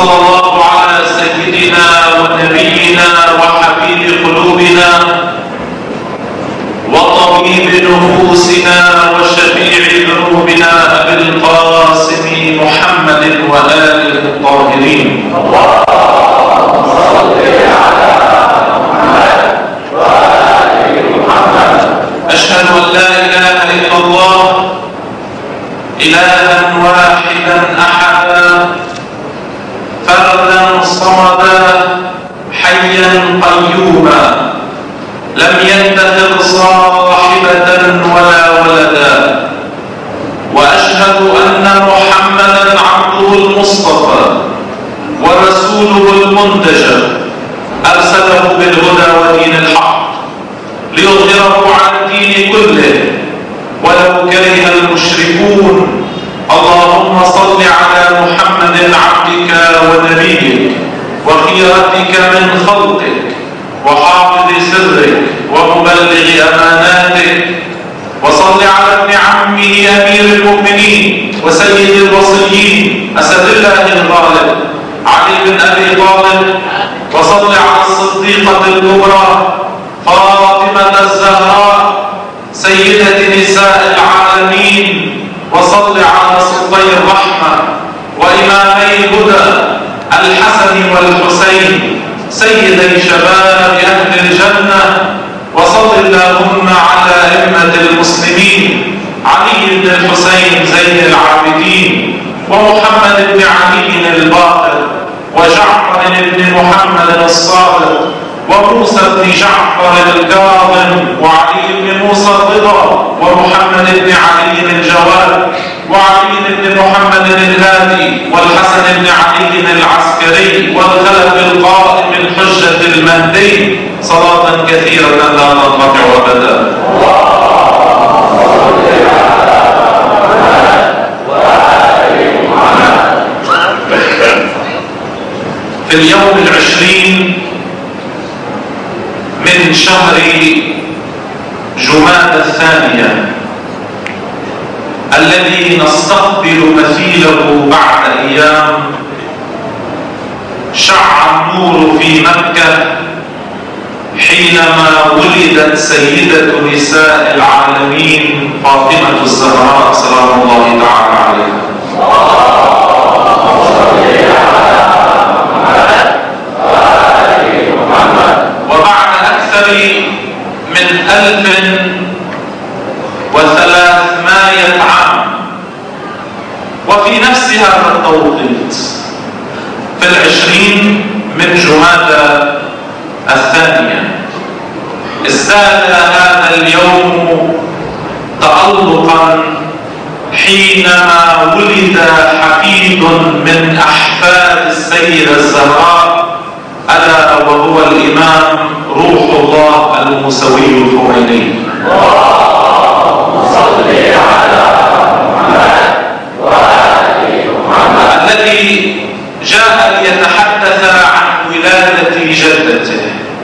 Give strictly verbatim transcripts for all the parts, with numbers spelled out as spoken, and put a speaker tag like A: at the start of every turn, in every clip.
A: وصلى الله على سيدنا ونبينا وحبيب قلوبنا وطبيب نفوسنا وشفيع ذنوبنا أبي القاسم محمد وآله الطاهرين. اللهم صل على محمد وآل محمد. أشهد أن لا إله إلا الله إلها واحدا أحدا فردا صمدا حيا قيوما لم يتخذ صاحبة ولا ولدا، وأشهد أن محمدا عبده المصطفى ورسوله المنتجى أرسله بالهدى ودين الحق ليظهره على الدين كله ولو كره المشركون. اللهم صل على محمد عبدك ونبيك وخيرتك من خلقك وحافظ سرك ومبلغ أماناتك، وصل على ابن عمه أمير المؤمنين وسيد الوصيين أسد الله الغالب علي بن أبي طالب، وصل على الصديقة الكبرى فاطمة الزهراء سيدة نساء العالمين، وصل على صدي الرحمة وإمامي الهدى الحسن والحسين سيدي شباب أهل الجنة، وصل اللهم على أئمة المسلمين علي بن الحسين زين العابدين ومحمد بن علي الباقر وجعفر بن محمد الصادق وموسى بن جعفر الكاظم وعلي بن موسى الرضا ومحمد بن علي الجواد وعلي بن محمد الهادي والحسن بن علي العسكري والخلف القائم الحجة المهدي صلاة كثيرة لا تنقطع أبدا. في اليوم العشرين من شهر جمادى الثانية الذي نستقبل مثيله بعد أيام شع النور في مكة حينما ولدت سيدة نساء العالمين فاطمة الزهراء سلام الله تعالى عليها. وبعد أكثر من ألف وثلاثمائة عام وفي نفس هذا التوقيت في العشرين من جمادى الثانية ازداد هذا اليوم تألقا حينما ولد حفيد من أحفاد السيدة الزهراء ألا وهو الإمام روح الله الموسوي الخميني. اللهم صل على محمد وآل محمد الذي جاء ليتحدث عن ولادة جدته،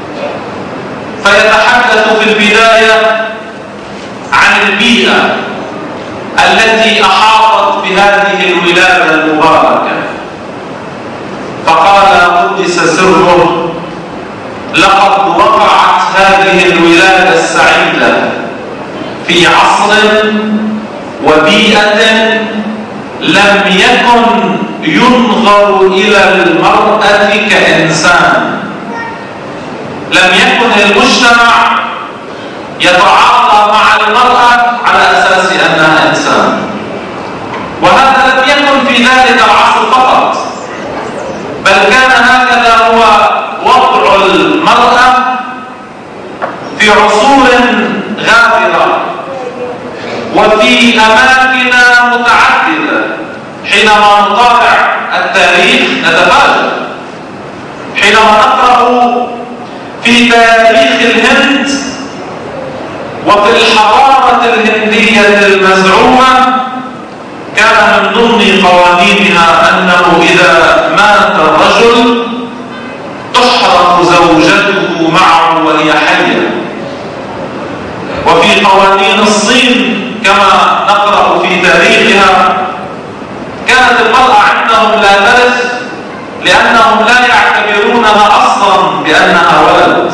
A: فيتحدث في البداية عن البيئة التي أحاطت بهذه الولادة المباركة، فقال قدس سره: لقد وقعت هذه الولادة السعيدة في عصر وبيئة لم يكن ينظر إلى المرأة كإنسان، لم يكن المجتمع يتعاطى مع المرأة على أساس أنها إنسان. وهذا لم يكن في ذلك العصر فقط، بل كان هكذا هو وضع المرأة في عصور غابرة وفي أماكن متعددة. حينما نطالع التاريخ نتفاجأ، حينما نقرأ في تاريخ الهند وفي الحضارة الهندية المزعومة كان من ضمن قوانينها أنه إذا مات الرجل تحرق زوجته معه وهي حية. وفي قوانين الصين كما نقرأ في تاريخها كانت المرأة عندهم لا ترث لأنهم لا يعتبرونها أصلا بأنها ولد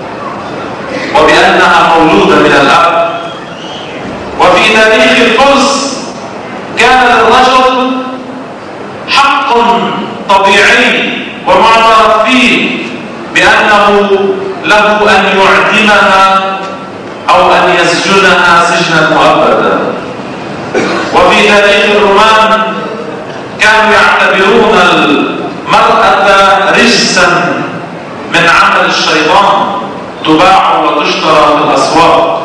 A: وبأنها مولودة من الأب. وفي تاريخ الفرس كان للرجل حق طبيعي ومعترف فيه بأنه له أن يعدمها أو أن يسجنها سجنا مؤبدا. وفي تاريخ الرومان كانوا يعتبرون المرأة رجسا من عمل الشيطان تباع وتشترى في الأسواق.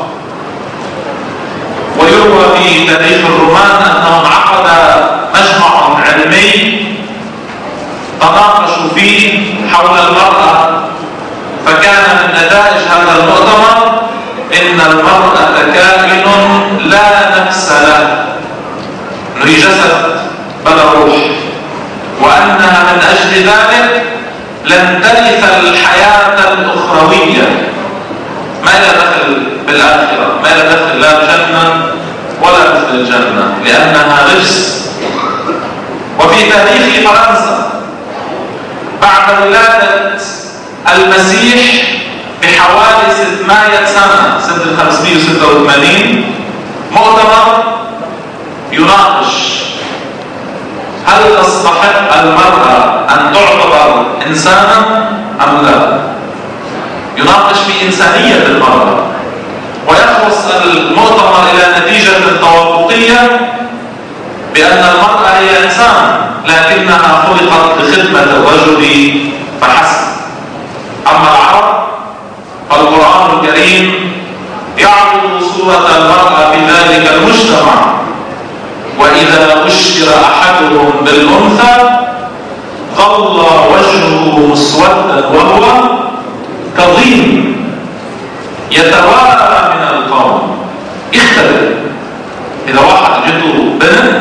A: ويروى في تاريخ الرومان أنهم عقد مجمع علمي تناقشوا فيه حول المرأة، فكان من نتائج هذا المؤتمر إن المرأة كائن لا نفس له، إنه جسد بلا روح، وأنها من أجل ذلك لن ترث الحياة الأخروية، ما لها دخل بالآخرة، ما لها دخل لا الجنة ولا مثل الجنة، لأنها رجس. وفي تاريخ فرنسا بعد ولادة المسيح بحوالي ستمائة سنة، سنة خمسمائة وستة وثمانين، مؤتمر يناقش هل تستحق المرأة أن تعتبر إنسانا أم لا؟ يناقش في إنسانية المرأة، ويخلص المؤتمر إلى نتيجة توافقية بأن المرأة هي إنسان لكنها خلقت لخدمة الرجل فحسب. أما العرب فالقرآن الكريم يعرض صورة المرأة في ذلك المجتمع: وإذا بشر أحدهم بالأنثى ظل وجهه مسودا وهو كظيم يتوارى من القوم. اختلف، إذا واحد جته بنت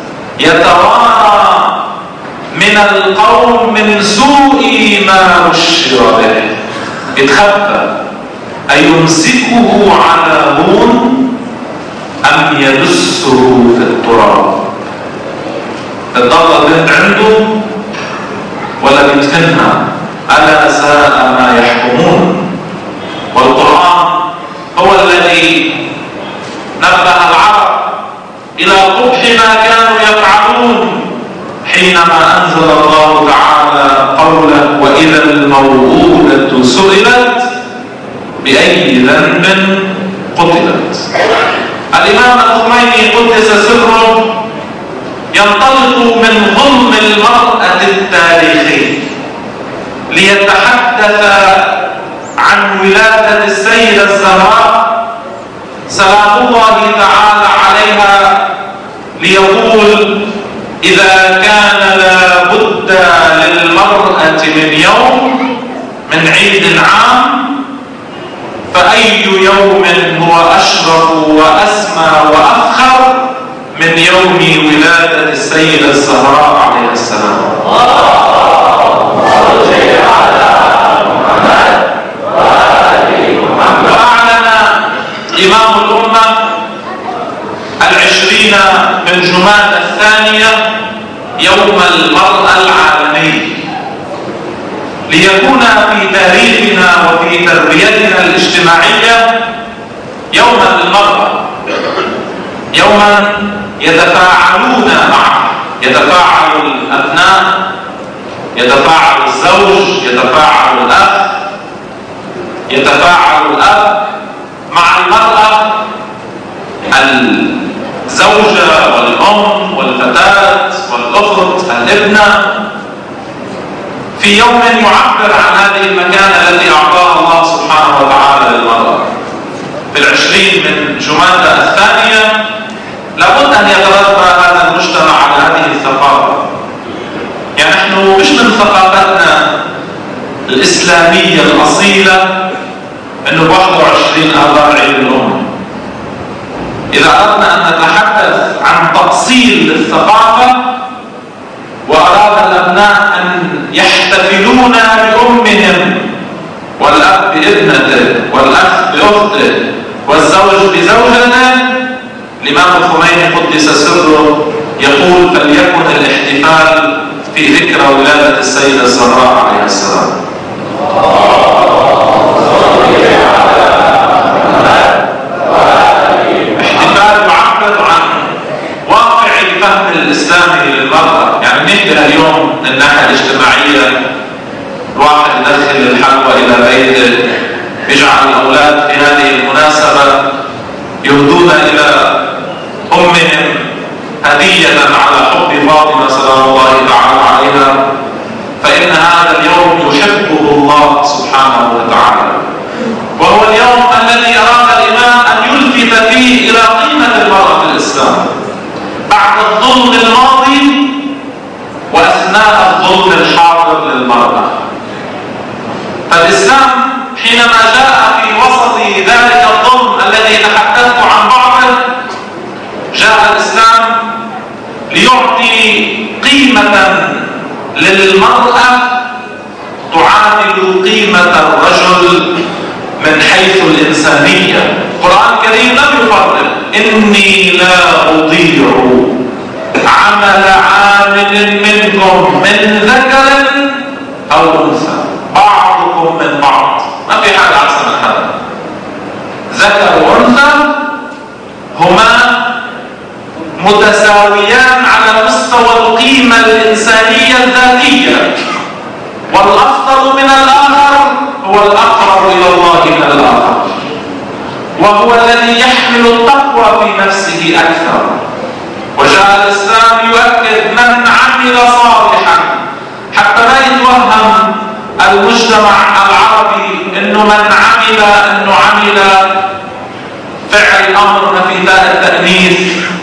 A: يتوارى من القوم من سوء ما بشر به، يتخبى، أيمسكه على هون أم يدسه في التراب؟ تضل البنت عنده ولا بيدفنها؟ ألا ساء ما يحكمون. والقرآن هو الذي نبه العرب إلى قبح ما كانوا يفعلون حينما أنزل الله تعالى قوله: وإذا الموءودة سئلت بأي ذنب قتلت. الإمام الخميني قدس سره ينطلق من ظلم المرأة التاريخي ليتحدث عن ولادة السيدة الزهراء سلام الله تعالى عليها، ليقول: إذا كان لا بد للمرأة من يوم من عيد عام، فأي يوم هو أشرف وأسمى وأفخر من يوم ولادة السيدة الزهراء عليه السلام. وأعلن إمام الأمة العشرين من جمادى الثانية يوم المرأة العالمي، ليكون في تاريخنا وفي تربيتنا الاجتماعية يوما للمرأة، يوما يتفاعلون معه، يتفاعل الأبناء، يتفاعل الزوج، يتفاعل الأخ، يتفاعل الأب مع المرأة، الزوجة والأم والفتاة والأخت الابنة، في يوم يعبر عن هذه المكانة التي أعطاها الله سبحانه وتعالى للمرأة. في العشرين من جمادى الثانية لابد أن يتربى هذا المجتمع على هذه الثقافة. يعني نحن مش من ثقافتنا الإسلامية الأصيلة أنه واحد وعشرين آذار عيد الأم. إذا أردنا أن نتحدث عن تأصيل الثقافة وأراد الأبناء أن يحتفلون بأمهم، والأب بابنته، والأخ بأخته، والزوج بزوجته، الإمام الخميني قدس سره يقول: فليكن الاحتفال في ذكرى ولادة السيدة الزهراء عليه السلام. احتفال معبر عن واقع الفهم الإسلامي للمرأة. يعني ننتهي اليوم من الناحية الاجتماعية، الواحد يدخل الحلوى إلى بيته، يجعل الأولاد في هذه المناسبة يهدون إلى أمهم هدية على حب فاطمة سلام الله تعالى عليها، فإن هذا اليوم يحبه الله سبحانه وتعالى، وهو اليوم الذي أراد الإمام أن يلفت فيه إلى قيمة المرأة في الإسلام بعد الظلم الماضي وأثناء الظلم الحاضر للمرأة. فالإسلام حينما جاء في وسط ذلك الظلم الذي تحدثت عن بعضه، جاء الإسلام ليعطي قيمة للمرأة تعادل قيمة الرجل من حيث الإنسانية. القرآن الكريم لم يفرق: إني لا أضيع عمل عامل منكم من ذكر أو أنثى، بعضكم من بعض، ما في حاجة أحسن من هذا. ذكر وأنثى هما متساويان على مستوى القيمة الإنسانية الذاتية، والأفضل من الآخر هو الأقرب إلى الله من الآخر، وهو الذي يحمل التقوى في نفسه أكثر. وجاء الإسلام يؤكد: من عمل صالحا، حتى لا يتوهم المجتمع العربي انه من عمل انه عمل فعل امر في تاء التأنيث،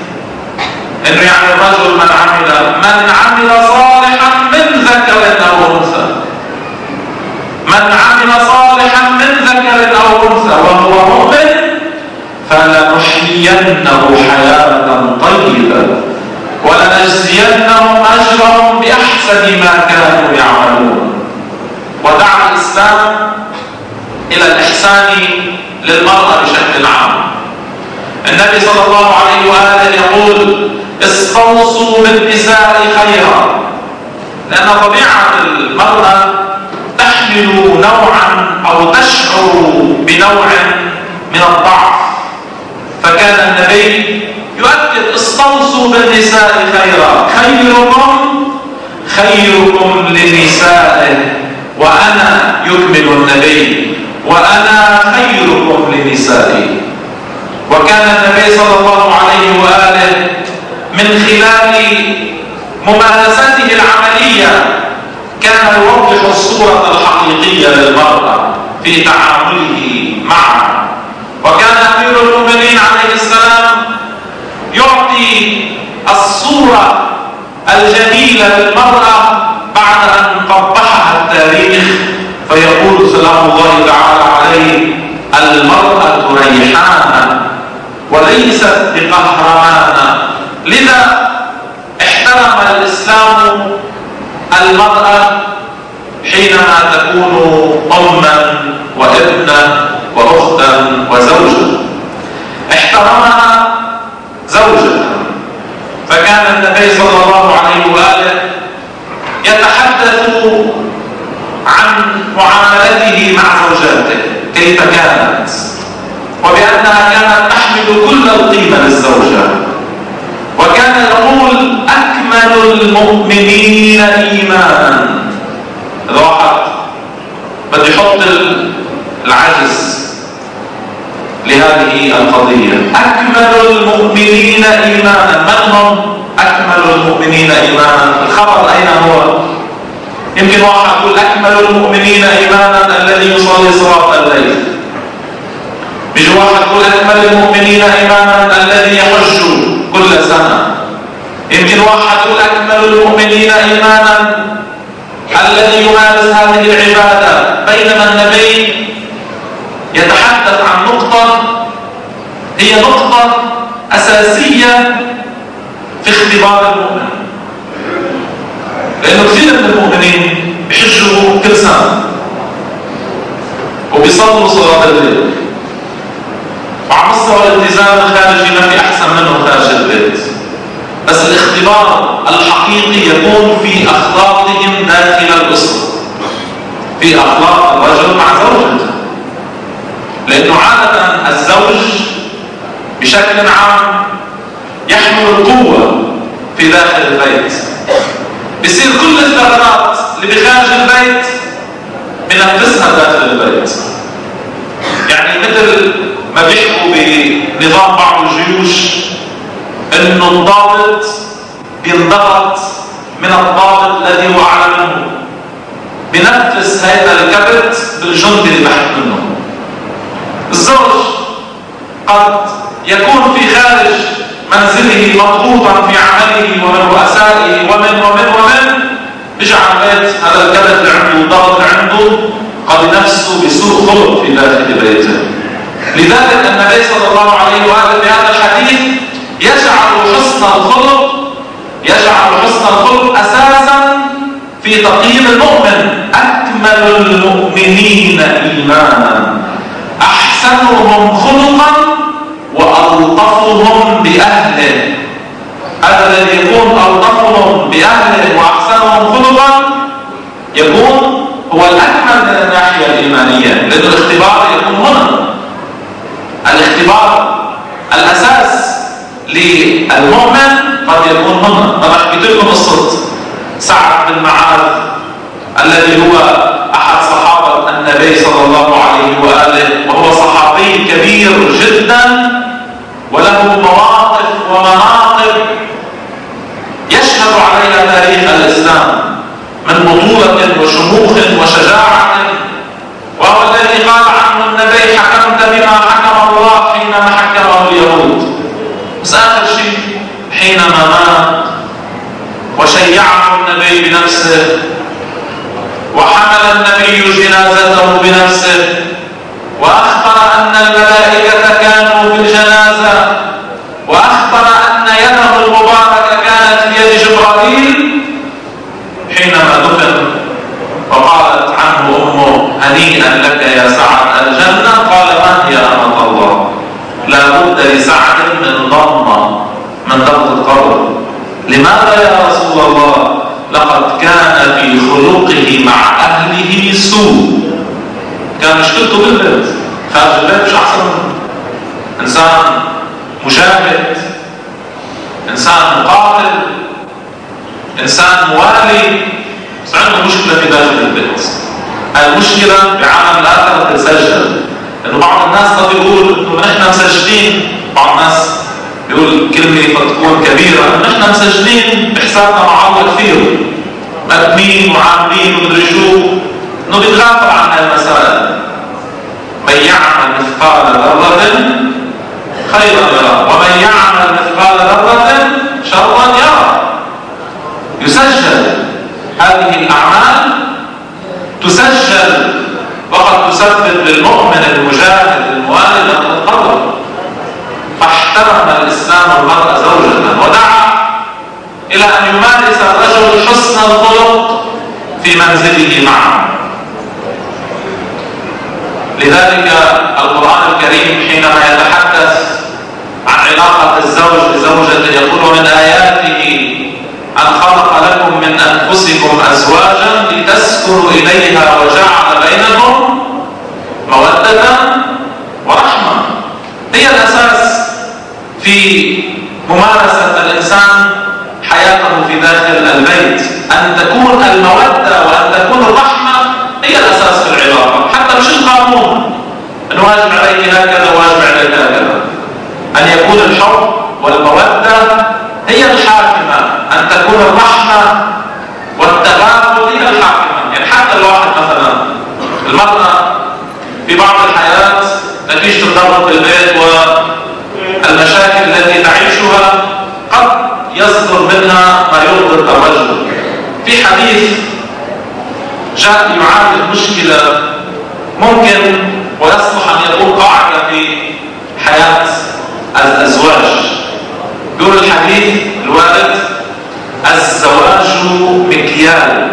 A: انه يعني الرجل من عمل من عمل صالحا من ذكر او انثى، من عمل صالحا من ذكر او انثى وهو مؤمن فلنحيينه حياة طيبة ولنجزينهم اجرهم باحسن ما كانوا يعملون. ودعا الإسلام إلى الإحسان للمرأة بشكل عام. النبي صلى الله عليه وآله يقول: استوصوا بالنساء خيرا، لأن طبيعة المرأة تحمل نوعا أو تشعر بنوع من الضعف، فكان النبي يؤكد: استوصوا بالنساء خيرا، خيركم خيركم لنسائه، وأنا يكمل النبي وأنا خيركم لنسائي. وكان النبي صلى الله عليه وآله من خلال ممارسته العملية كان يوضح الصورة الحقيقية للمرأة في تعامله معها. وكان أمير المؤمنين عليه السلام يعطي الصورة الجميلة للمرأة بعد أن قبحها التاريخ، فيقول سلام الله تعالى عليه: المرأة ريحانة وليست بقهرمانة. لذا احترم الإسلام المرأة حينما تكون أما وابنة وأختا وزوجة، احترمها زوجة. فكان النبي صلى الله عليه وآله يتحدث عن معاملته مع زوجاته كيف كانت، وبأنها كانت تحمل كل القيمة للزوجة. وكان يقول: أكمل المؤمنين إيمانا. إذا واحد بده يحط العجز لهذه القضية: أكمل المؤمنين إيمانا. من هم أكمل المؤمنين إيمانا؟ الخبر أين هو؟ يمكن واحد يقول: أكمل المؤمنين إيمانا الذي يصلي صلاة الليل. بيجي واحد يقول: أكمل المؤمنين إيمانا الذي يحج كل سنة. يمكن واحد يقول: أكمل المؤمنين إيمانا الذي يمارس هذه العبادة. بينما النبي يتحدث عن نقطة هي نقطة أساسية في اختبار المؤمن، لأنه كثير من المؤمنين بيحجوا كل سنة وبيصلوا صلاة الليل، وعلى مستوى الالتزام الخارجي ما في أحسن منه خارج البيت، بس الاختبار الحقيقي يكون في أخلاقهم داخل الأسرة، في أخلاق الرجل مع زوجته. لأنه عادة الزوج بشكل عام يحمل القوة في داخل البيت، بيصير كل الثغرات اللي بخارج البيت بنفذها داخل البيت. يعني مثل ما بيحكوا بنظام بعض الجيوش انه الضابط بينضغط من الضابط الذي هو اعلى منه، بنفذ هذا الكبت بالجندي اللي تحت منه. الزوج قد يكون في خارج منزله مضغوطا في عمله ومن رؤسائه ومن ومن ومن بيجي على البيت هذا الكبت اللي عنده والضغط اللي عنده قد نفسه بسوء خلق في داخل بيته. لذلك النبي صلى الله عليه وآله في هذا الحديث يجعل حسن الخلق يجعل حسن الخلق أساسا في تقييم المؤمن. أكمل المؤمنين إيمانا أحسنهم خلقا وألطفهم بأهله. هذا الذي يكون ألطفهم بأهله وأحسنهم خلقا يكون هو الأكمل من الناحية الإيمانية، لأن الاختبار يكون هنا. الاختبار الأساس للمؤمن قد يكون هنا. طبعا حكيت لكم قصة سعد بن معاذ الذي هو أحد صحابة النبي صلى الله عليه وآله، وهو صحابي كبير جدا وله مواقف ومناقب يشهد عليها تاريخ الإسلام من بطولة وشموخ وشجاعة، وهو الذي قال عنه النبي حكمت بما حكم الله حينما حكمه اليهود. بس آخر شيء حينما مات وشيعه النبي بنفسه وحمل النبي جنازته بنفسه وأخبر أن الملائكة كانوا في الجنازة وأخبر أن يده المباركة كانت في يد جبرائيل. حينما دفن وقالت عنه أمه هنيئا لك يا سعد الجنة، قال من هي أمة الله؟ لا بد لسعد من ضمة من ضغط القبر. لماذا يا رسول الله؟ لقد كان في خلقه مع أهله سوء. كان مشكلته بالبيت، خارج البيت مش أحسن منه. إنسان مجاهد، إنسان مقاتل، إنسان موالي، بس عنده مشكلة في داخل البيت. المشكلة بعالم الآخرة تتسجل. لأنه بعض الناس قد يقول إنه نحن مسجلين، بعض الناس يقول كلمة قد تكون كبيرة، نحن مسجلين بحسابنا مع الله كثير، مأمين وعاملين ومدري شو، إنه بيتغافل عن هالمسائل. من يعمل مثقال ذرة خيرا يرى ومن يعمل مثقال ذرة شرا يرى. يسجل هذه الأعمال، تسجل وقد تسبب للمؤمن المجاهد الموالد أن تتقرب. فاحترم الإسلام المرأة زوجة ودعا إلى أن يمارس الرجل حسن الخلق في منزله معه. لذلك القرآن الكريم حينما يتحدث عن علاقة الزوج بزوجته يقول ومن آياته أن خلق لكم من أنفسكم أزواجا لتسكنوا إليها وجعل بينكم مودة ورحمة. هي الأساس في ممارسة الإنسان حياته في داخل البيت، أن تكون المودة وأن تكون الرحمة هي الأساس في العلاقة. حتى مش القانون أن واجب عليك هكذا واجب عليك هكذا، أن يكون الحب والمودة هي الحاكمة، أن تكون الرحمة والتغافل هي الحاكمة. يعني حتى الواحد مثلا المرأة في بعض الحياة نتيجة الضغط في البيت والمشاكل التي تعيشها قد يصدر منها ما يغضب الرجل. في حديث جاء يعالج مشكلة ممكن ويصلح أن يكون قاعدة في حياة الأزواج. يقول الحديث الوارد الزواج مكيال.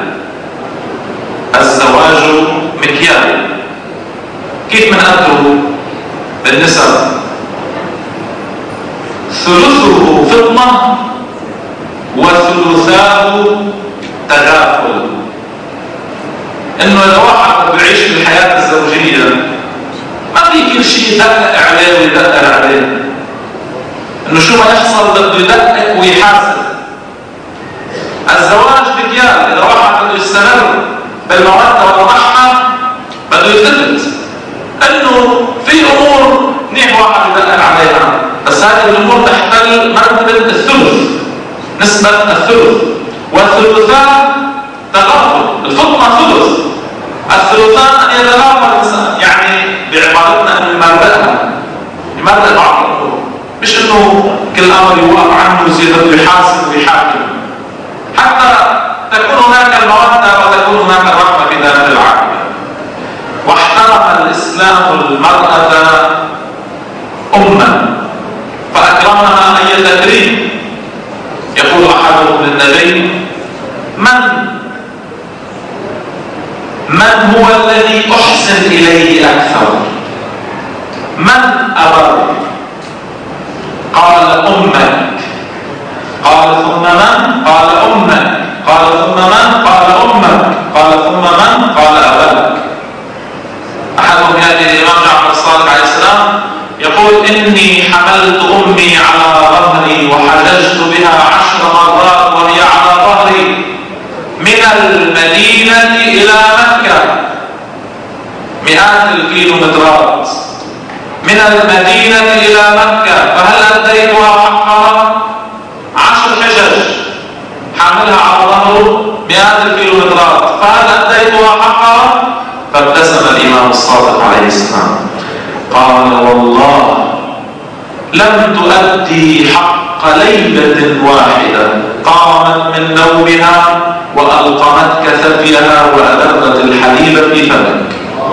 A: الزواج مكيال. كيف منقدره بالنسب؟ ثلثه فضة وثلثاه تغافل. انه اذا واحد بيعيش في الحياه الزوجيه ما في كل شيء يدقق عليه ويدقق عليه، انه شو ما يحصل بده يدقق ويحاسب. الزواج بكيال، اذا واحد بده يستمر بالموده والرحمه بده يثبت انه في امور منيح واحد يدقق عليها، بس هذه الامور تحتل مرتبه الثلث، نسبه الثلث. والثلثان تغافل، الفطنه ثلث، الثلثان ان يتغافل الانسان، يعني بعبارتنا انه يمرقها، يمرق بعض الامور، مش انه كل امر يوقف عنه ويصير بده يحاسب ويحاكم، حتى تكون هناك الموده وتكون هناك الرحمه في داخل العائله. واحترم الاسلام المراه اما فاكرمها اي تكريم. يقول احدهم للنبي: من من هو الذي احسن اليه اكثر؟ من ابر؟ قال امك. قال ثم من؟ قال امك. قال ثم من؟ قال امك. قال ثم من؟ قال اباك. احدهم ياتي الامام جعفر الصادق عليه السلام يقول: اني حملت امي على ظهري وحججت بها عشر مرات وهي على ظهري من المدينه الى مكه، مئات الكيلومترات، من المدينه الى مكه، فهل اديتها حقها؟ عشر حجج حاملها على ظهره مئات الكيلومترات، فهل اديتها حقها؟ فابتسم الامام الصادق عليه السلام قال: والله لم تؤدي حق ليله واحده قامت من نومها والقمتك ثديها وادرت الحليب في فمك.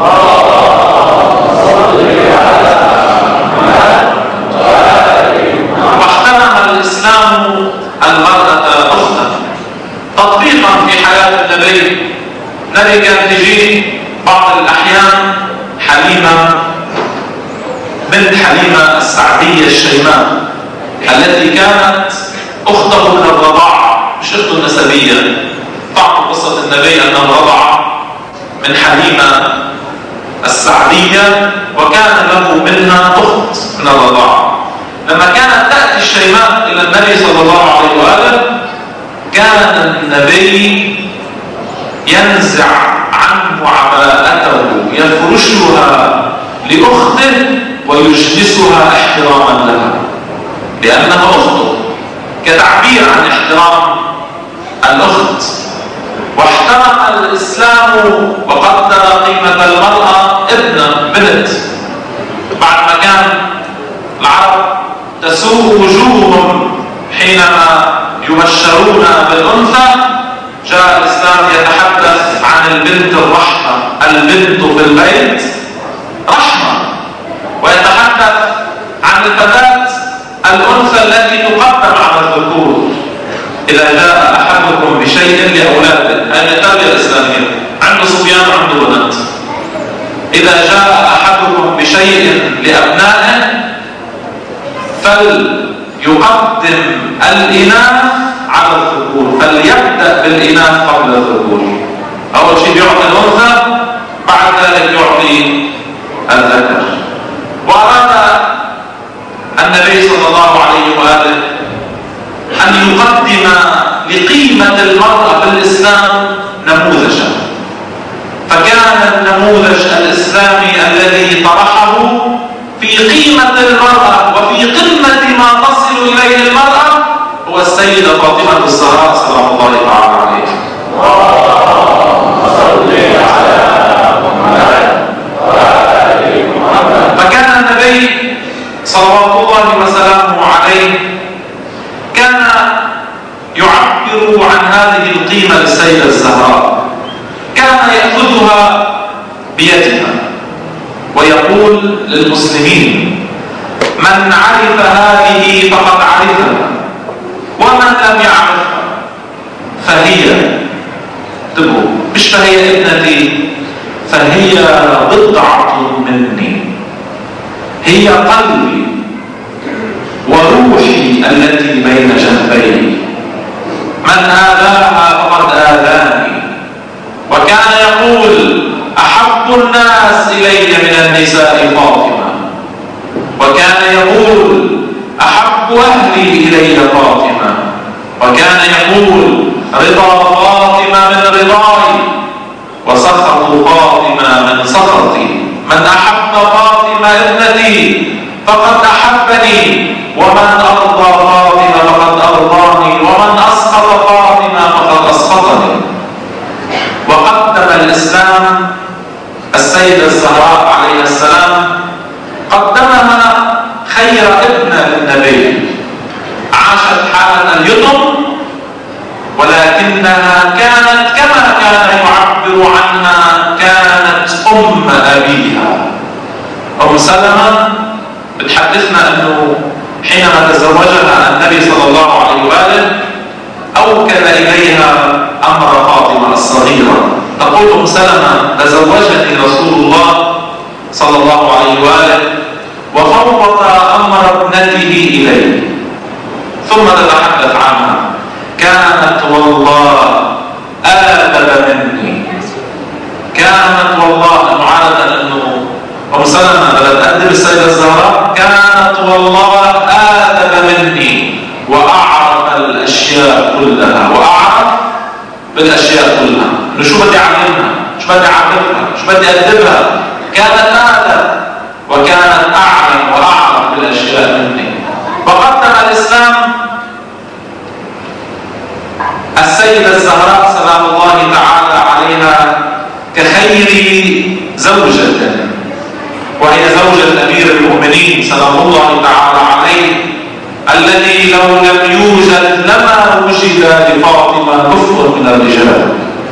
A: واحترم الاسلام المراه اختا تطبيقا في حياه النبي. نبي كانت تجي بعض الاحيان حليمه بنت حليمه السعديه الشيماء التي كانت اخته من الرضاعه، مش اخته النسبيه. تعرف قصه النبي انه رضع من حليمه السعديه وكان له منها اخت من الرضاعه. لما كانت تاتي الشيماء الى النبي صلى الله عليه واله كان النبي ينزع عنه عباءته يفرشها لاخته ويجلسها احتراما لها لانها اخته، كتعبير عن احترام الاخت. واحترم الاسلام وقدر قيمه المراه ابنه بنت. بعد ما كان العرب تسوء وجوههم حينما يبشرون بالانثى، جاء الاسلام يتحدث عن البنت الرحمه، البنت في البيت رحمه، ويتحدث عن الفتاه الانثى التي تقدم على الذكور. اذا جاء احدكم بشيء لاولاده، هذه التربيه الاسلاميه، عنده صبيان وعنده بنات، اذا جاء احدكم بشيء لابنائه فليقدم الاناث على الذكور، فليبدا بالاناث قبل الذكور. اول شيء يعطي الانثى، بعد ذلك يعطي الذكر. واراد النبي صلى الله عليه واله ان يقدم لقيمه المراه في الاسلام نموذجا، فكان النموذج الاسلامي الذي طرحه في قيمه المراه وفي قمه ما تصل اليه المراه هو السيده فاطمه الزهراء سلام الله تعالى عليها. فكان النبي صلوات الله وسلامه عليه كان يعبر عن هذه القيمة للسيدة الزهراء، كان يأخذها بيدها ويقول للمسلمين: من عرف هذه فقد عرفها، ومن لم يعرفها فهي تبو مش فهي ابنتي، فهي بضعة مني، هي قلبي وروحي التي بين جنبي. من آذاها فقد آذاني. وكان يقول أحب الناس إلي من النساء فاطمة. وكان يقول أحب أهلي إلي فاطمة. وكان يقول رضا فاطمة من رضاي وسخط فاطمة من سخطي. من أحب فاطمة ابنتي فقد أحبني، ومن أرضى فاطمة فقد أرضاني، ومن أسخط فاطمة فقد أسخطني. وقدم الإسلام السيدة الزهراء عليه السلام، قدمها خير ابنة للنبي، عاشت حالة اليتم ولكنها كانت كما كان يعبر عنها كانت أم أبيها. أم سلمة بتحدثنا أنه حينما تزوجها النبي صلى الله عليه وآله أوكل إليها أمر فاطمة الصغيرة. تقول أم سلمة تزوجني رسول الله صلى الله عليه وآله وفوض أمر ابنته إليه، ثم تتحدث عنها: كانت والله آدب مني. كانت والله معادة أنه أم سلمة بدأت تأدب السيدة الزهراء، كانت والله آدب مني وأعرف الأشياء كلها، وأعرف بالأشياء كلها. إنه شو بدي أعلمها، شو بدي أعرفها، شو بدي أدبها. كانت آدب وكانت أعلم وأعرف بالأشياء مني. فقدم الإسلام السيدة الزهراء سلام الله تعالى عليها كخير زوجة، وهي زوجة أمير المؤمنين سلام الله تعالى عليه، الذي لو لم يوجد لما وجد لفاطمة كفر من الرجال.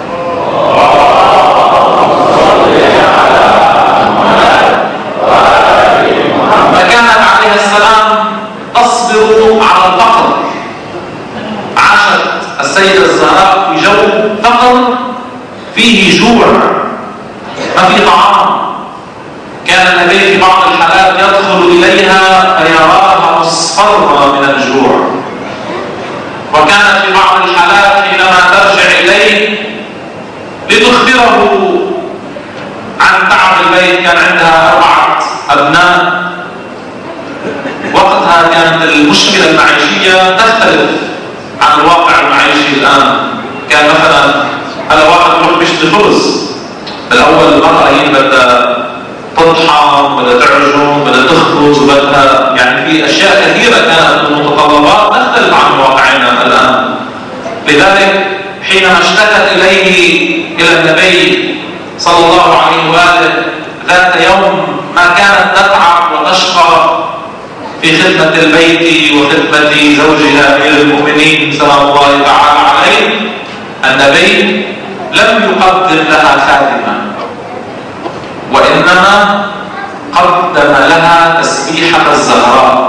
A: فكانت عليه السلام تصبر على الفقر. عاشت السيدة الزهراء في جو فقر فيه جوع، ما في طعام. كان النبي في بعض الحالات يدخل إليها فيراها مصفرة من الجوع. وكانت في بعض الحالات حينما ترجع إليه لتخبره عن تعب البيت، كان عندها أربعة أبناء. وقتها كانت المشكلة المعيشية تختلف عن الواقع المعيشي الآن. كان مثلا هلا واحد يروح بيشتري خبز، الأول المرأة هي بدها تطحن، بدها تعجن، بدها تخبز، وبدها يعني في أشياء كثيرة كانت المتطلبات تختلف عن واقعنا الآن. لذلك حينما اشتكت إليه إلى النبي صلى الله عليه وآله ذات يوم ما كانت تتعب وتشقى في خدمة البيت وخدمة زوجها أمير المؤمنين سلام الله تعالى عليه، النبي لم يقدم لها خادمة، وإنما قدم لها تسبيحة الزهراء،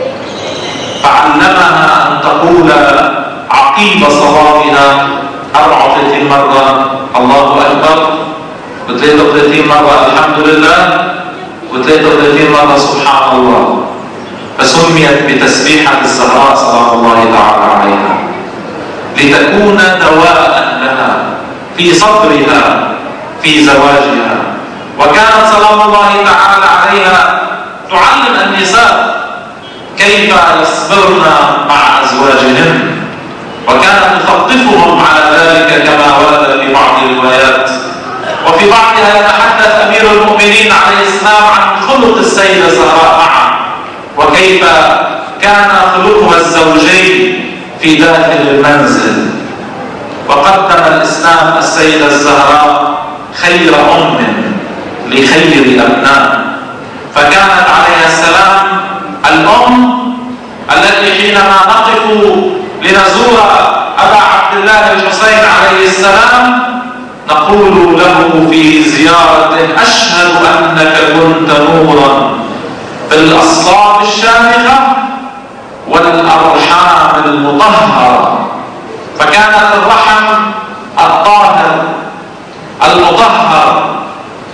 A: فعلمها أن تقول عقيب صلاتها أربعة وثلاثين مرة الله أكبر، وثلاثة وثلاثين مرة الحمد لله، وثلاثة وثلاثين مرة سبحان الله. فسميت بتسبيحة الزهراء سلام الله تعالى عليها لتكون دواء لها في صبرها في زواجها. وكانت سلام الله تعالى عليها تعلم النساء كيف يصبرن مع أزواجهن، وكانت تثقفهم على ذلك كما ورد في بعض الروايات. وفي بعضها يتحدث أمير المؤمنين عليه السلام عن خلق السيدة الزهراء معه، وكيف كان خلقها الزوجين في داخل المنزل. وقدم الإسلام السيدة الزهراء خير أم لخير أبناء، فكانت عليها السلام الأم التي حينما نقف لنزور أبا عبد الله الحسين عليه السلام نقول له في زيارته: أشهد أنك كنت نورا في الأصلاب الشامخة والأرحام المطهرة. فكانت الرحم الطاهر المطهر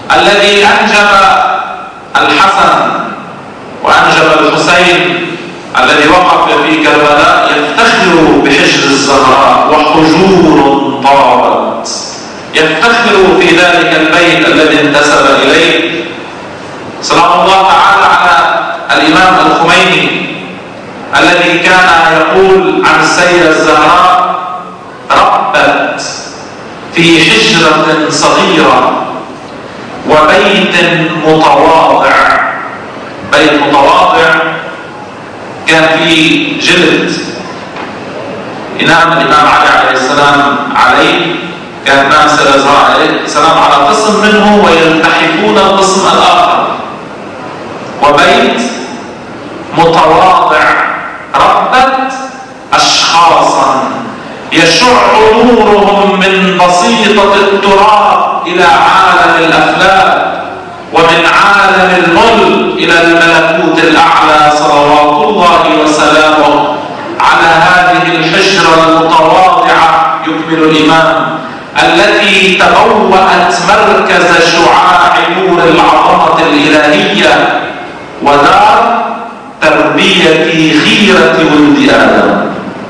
A: الذي أنجب الحسن وأنجب الحسين الذي وقف في كربلاء يفتخر بحجر الزهراء وحجور طابت، يفتخر في ذلك البيت الذي انتسب إليه. سلام الله تعالى على الإمام الخميني الذي كان يقول عن السيدة الزهراء: ربت في حجرة صغيرة وبيت متواضع. بيت متواضع كان فيه جلد ينام الإمام علي عليه السلام عليه، كان نام السيدة الزهراء عليه السلام على قسم منه ويلتحفون القسم الآخر. وبيت متواضع ربت أشخاصا يشع نورهم من بسيطة التراب إلى عالم الأفلاك، ومن عالم الملك إلى الملكوت الأعلى، صلوات الله وسلامه على هذه الحجرة المتواضعة. يكمل الإمام: التي تبوأت مركز شعاع نور العظمة الإلهية ودار تربية خيرة ولد آدم.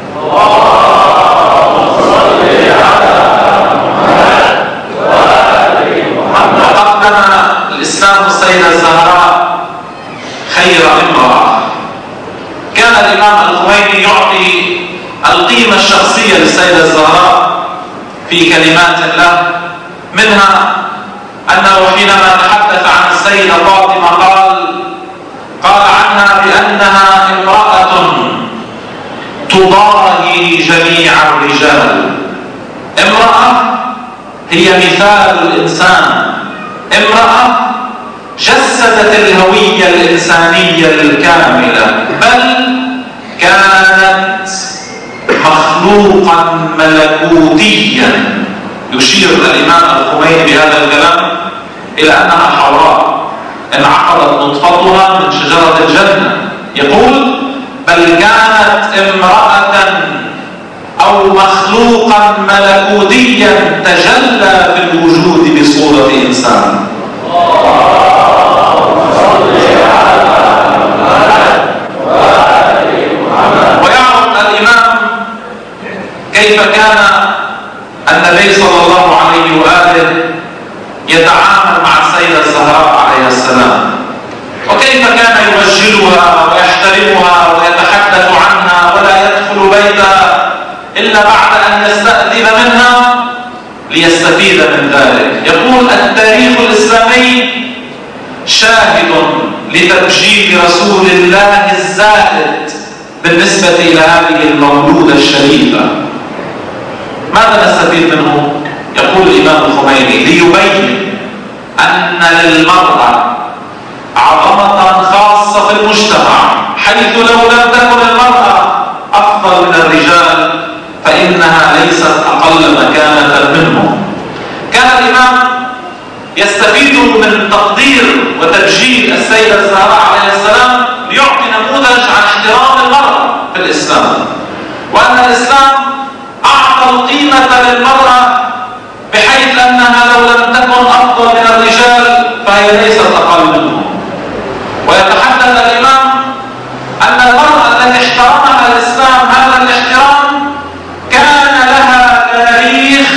A: اللهم صل على محمد وآل محمد. قدم الإسلام السيدة الزهراء خير امرأة. كان الإمام الخميني يعطي القيمة الشخصية للسيدة الزهراء في كلمات له، منها أنه حينما تحدث عن السيدة فاطمة قال قال عنها بأنها امرأة تضاهي جميع الرجال. امرأة هي مثال الإنسان، امرأة جسدت الهوية الإنسانية الكاملة، بل كانت مخلوقا ملكوتيا. يشير الإمام الخميني بهذا الكلام إلى أنها حوراء انعقدت نطفتها من شجرة الجنة. يقول: بل كانت امرأة أو مخلوقا ملكوتيا تجلى في الوجود بصورة إنسان. ويعرف الإمام كيف كان النبي صلى الله عليه وآله يتعامل مع السيدة الزهراء عليه السلام، وكيف كان يوجلها ويحترمها ويتحدث عنها ولا يدخل بيتها إلا بعد أن يستأذن منها ليستفيد من ذلك. يقول: التاريخ الإسلامي شاهد لتبجيل رسول الله الزائد بالنسبة إلى هذه المولودة الشريفة. ماذا نستفيد منه؟ يقول الإمام الخميني: ليبين أن للمرأة عظمة خاصة في المجتمع، حيث لو لم تكن المرأة أفضل من الرجال فإنها ليست أقل مكانة منهم. كان الإمام يستفيد من تقدير وتبجيل السيدة الزهراء عليه السلام ليعطي نموذج عن احترام المرأة في الإسلام، وأن الإسلام أعطى القيمة للمرأة بحيث أنها لو لم تكن أفضل من الرجال فهي ليست أقل منهم. ويتحدث الإمام أن المرأة التي احترمها الإسلام هذا الاحترام كان لها تاريخ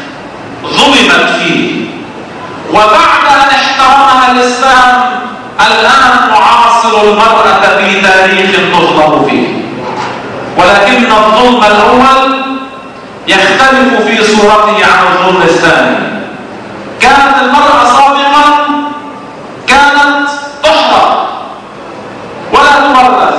A: ظلمت فيه، وبعد أن احترمها الإسلام الآن نعاصر المرأة في تاريخ تظلم فيه، ولكن الظلم الأول يختلف في صورته عن الظلم الثاني. كانت المرأة سابقا كانت تحرق ولا تمرث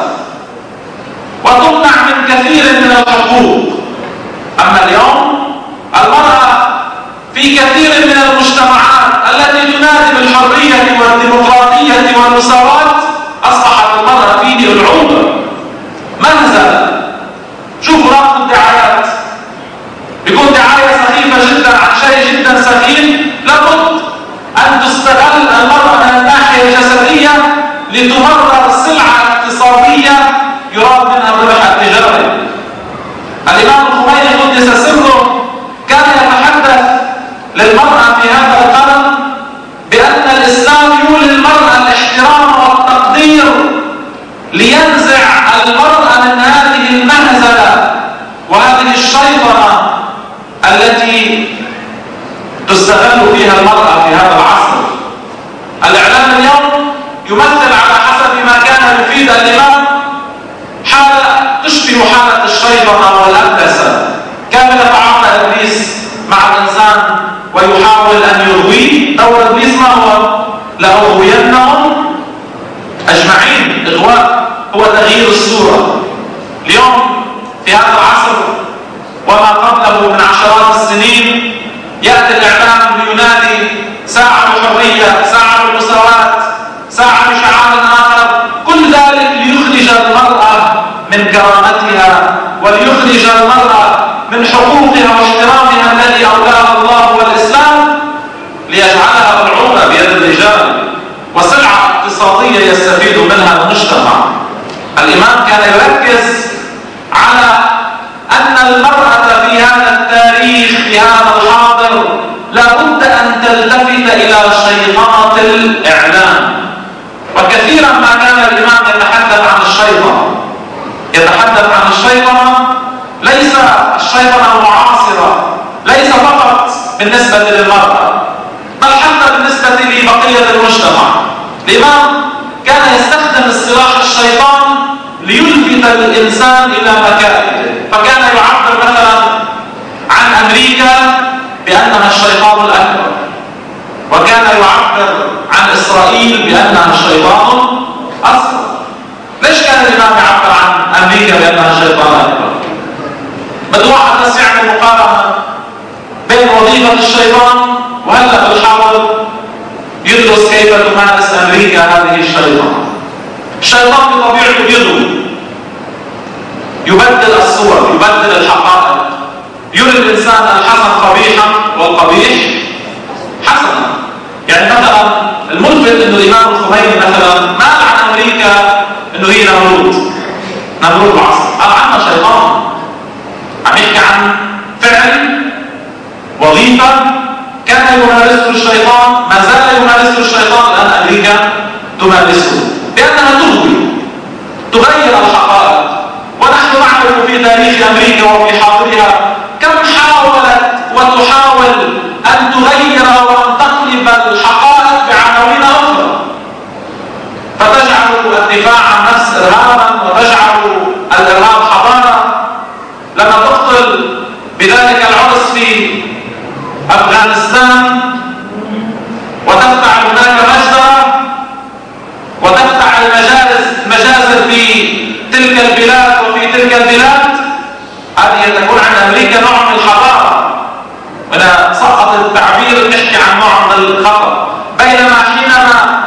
A: وتمنع من كثير من الحقوق، أما اليوم المرأة في كثير من المجتمعات التي تنادي بالحرية والديمقراطية والمساواة أصبحت المرأة فيه العوبة. ما نزال شوفوا رابط الدعايات، بيكون دعاية سخيفة جدا عن شيء جدا سخيف، لابد أن تستغل المرأة من الناحية الجسدية لتمرر سلعة اقتصادية يراد منها الربح التجاري. الإمام الخميني قدس سره كان يتحدث للمرأة في هذا القرن بأن الإسلام يولي المرأة الاحترام والتقدير لينزع المرأة يحاول أن يغويه، دور إبليس ما هو؟ لأغوينهم أجمعين. إغواء هو تغيير الصورة. اليوم في هذا العصر وما قبله من عشرات السنين يأتي الإعلام لينادي ساعة الحرية، ساعة المساواة، ساعة بشعار آخر، كل ذلك ليخرج المرأة من كرامتها وليخرج المرأة من حقوقها واحترامها الذي أولاها الله والإسلام، ليجعلها ملعوبة بيد الرجال وسلعة اقتصادية يستفيد منها المجتمع. الإمام كان يركز على أن المرأة في هذا التاريخ في هذا الحاضر لابد أن تلتفت إلى شيطنة الإعلام. وكثيرا ما كان الإمام يتحدث عن الشيطنة يتحدث عن الشيطنة ليس الشيطنة المعاصرة، ليس فقط بالنسبة للمرأة بل حتى بالنسبة لبقية المجتمع. الإمام كان يستخدم اصطلاح الشيطان ليلفت الإنسان إلى مكائده، فكان يعبر مثلا عن أمريكا بأنها الشيطان الأكبر، وكان يعبر عن إسرائيل بأنها الشيطان الأصغر. ليش كان الإمام يعبر عن أمريكا بأنها الشيطان الأكبر؟ بده واحد بس يعمل مقارنة بين وظيفة الشيطان وهلا بالحاضر يدرس كيف تمارس أمريكا هذه الشيطان. الشيطان بطبيعته يغوي، يبدل الصور، يبدل الحقائق، يري الإنسان الحسن قبيحا والقبيح حسنا. يعني مثلا الملفت انه الإمام الخميني مثلا ما قال عن أمريكا انه هي نمرود نمرود العصر، قال عنها شيطان. عم يحكي عن فعل وظيفة كان يمارسه الشيطان، ما زال يمارسه الشيطان الآن أمريكا تمارسه، بأنها تغوي، تغير الحقائق. ونحن نعرف في تاريخ أمريكا وفي حاضرها كم حاولت وتحاول أن تغير وأن تقلب الحقائق بعناوين أخرى، فتجعل الدفاع عن النفس إرهابا وتجعل الإرهاب حضارة. لما تقتل بذلك العرس في أفغانستان وتفتح هناك مجزرة وتفتح المجالس مجازر في تلك البلاد وفي تلك البلاد، هذه تكون عند أمريكا نوع من الحضارة. هنا سقط التعبير تحكي عن نوع من الخطر. بينما حينما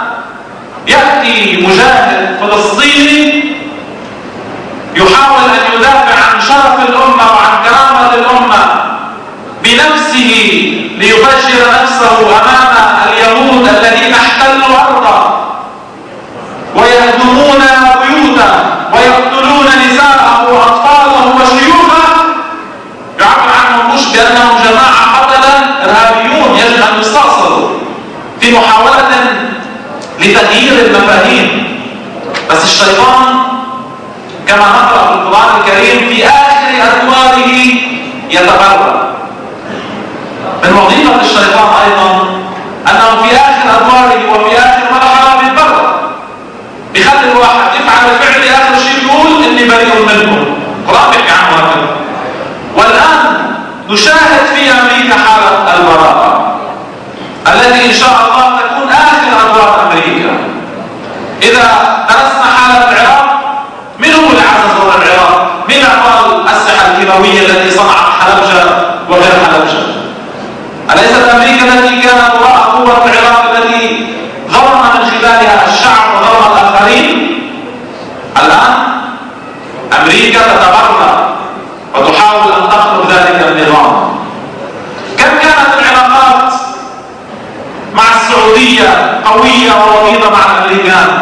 A: يأتي مجاهد فلسطيني يحاول أن يدافع عن شرف الأمة وعن كرامة الأمة بنفسه ليبشر نفسه أمام اليهود الذين احتلوا أرضه ويهدمون بيوته ويقتلون نساءه وأطفاله وشيوخه، يعبر عنهم مش بأنهم جماعة قتلة إرهابيون يجب أن يستأصلوا، في محاولة لتغيير المفاهيم. بس الشيطان كما نقرأ في القرآن الكريم في آخر أدواره يتبرأ. من وظيفة الشيطان أيضا أنه في آخر أدواره وفي آخر مرحلة بيتبرأ، بيخلي الواحد يفعل الفعل آخر شيء يقول إني بريء منكم. القرآن بيحكي عنه هكذا. والآن نشاهد في أمريكا حالة البراءة التي إن شاء الله تكون آخر أدوار أمريكا. إذا درسنا حالة العراق، من هو اللي عزز وضع العراق؟ من أعطى الأسلحة الكيماوية التي صنعت حلبجة وغير حلبجة؟ أليست أمريكا التي كانت وراء قوة العراق التي ظلم من خلالها الشعب وظلم الآخرين؟ الآن أمريكا تتبرأ وتحاول أن تخلق ذلك النظام. كم كانت العلاقات مع السعودية قوية ووطيدة مع الأمريكان؟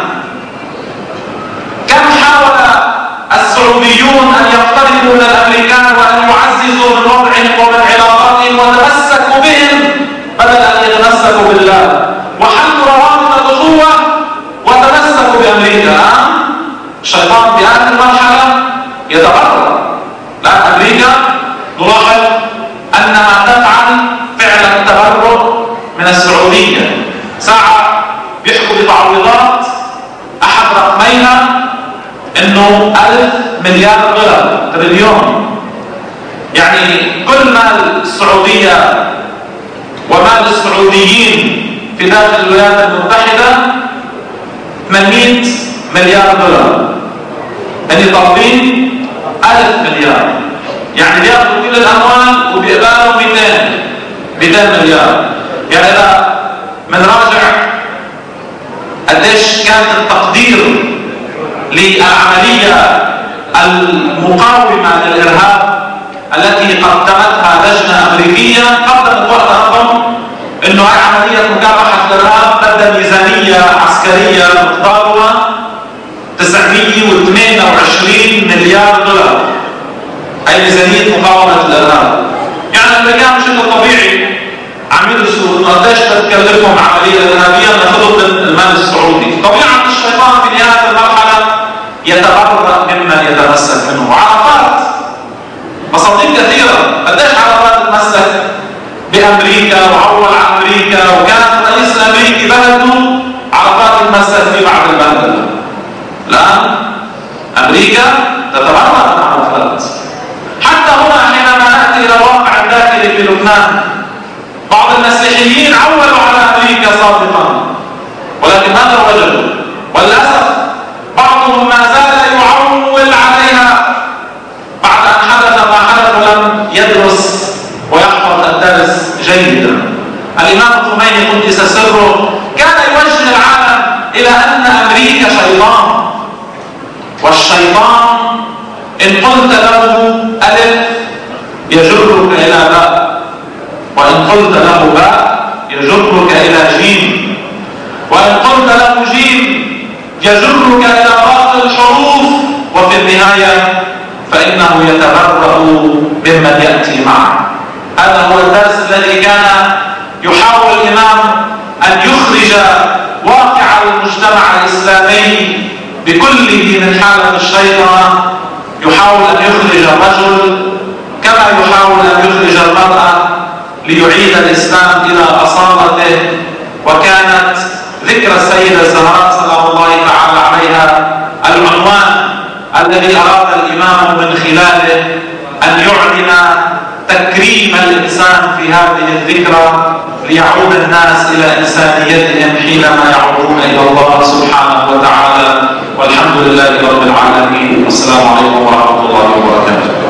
A: كم حاول السعوديون أن يقتربوا من الأمريكان وأن يعززوا من وضعهم ومن علاقاتهم وتمسكوا بهم بدل أن يتمسكوا بالله، وحلوا روابط الأخوة وتمسكوا بأمريكا. الشيطان بهذه المرحلة يتبرأ. لأن أمريكا نلاحظ أنها تفعل فعل التبرؤ من السعودية. ساعة بيحكوا بتعويضات أحد رقميها إنه ألف مليار دولار، تريليون. يعني كل ما السعودية ومال السعوديين في داخل الولايات المتحدة ثمانمئة مليار دولار، يعني طالبين ألف مليار، يعني بياخذوا كل الأموال وبيقبلوا مئتين مئتين مليار. يعني إذا منراجع قديش كان التقدير للعملية المقاومة للإرهاب التي قدمتها لجنة أمريكية، قدمت وقتها رقم إنه هاي عملية مكافحة الإرهاب بدها ميزانية عسكرية مقدارها تسعمئة وثمانية وعشرين مليار دولار. هاي ميزانية مقاومة الإرهاب. يعني الأمريكان بشكل طبيعي عم يدرسوا إنه قديش بتكلفهم عملية إرهابية ناخذهم من المال السعودي. طبيعة الشيطان في نهاية المرحلة يتبرأ ممن يتمسك منه. وعرفات مصادر كثيرة، قديش عرفات تمسك بأمريكا وعول عن أمريكا، وكان الرئيس الأمريكي بلده عرفات تمسك في بعض البلد. الآن أمريكا تتبرأ من عرفات. حتى هنا حينما نأتي إلى الواقع الداخلي في لبنان، بعض المسيحيين عولوا على أمريكا سابقا، ولكن ماذا وجدوا؟ وللأسف بعضهم ما زال يعول عليها بعد أن حدث ما حدث ولم يدرس ويحفظ الدرس جيدا. الإمام الخميني قدس سره كان يوجه العالم إلى أن أمريكا شيطان، والشيطان إن قلت له ألف يجرك إلى باء، وإن قلت له باء يجرك إلى جيم، وإن قلت له جيم يجرك إلى باقي الحروف، وفي النهاية فإنه يتبرأ ممن يأتي معه. هذا هو الدرس الذي كان يحاول الإمام أن يخرج واقع المجتمع الإسلامي بكله من حالة الشيطان. يحاول أن يخرج الرجل كما يحاول أن يخرج المرأة ليعيد الإسلام إلى أصالته. وكانت ذكرى السيدة الزهراء سلام الله تعالى عليها العنوان الذي أراد الإمام من خلاله أن يعلن تكريم الإنسان في هذه الذكرى، ليعود الناس إلى إنسانيتهم حينما يعودون إلى الله سبحانه وتعالى. والحمد لله رب العالمين، والسلام عليكم ورحمة الله وبركاته.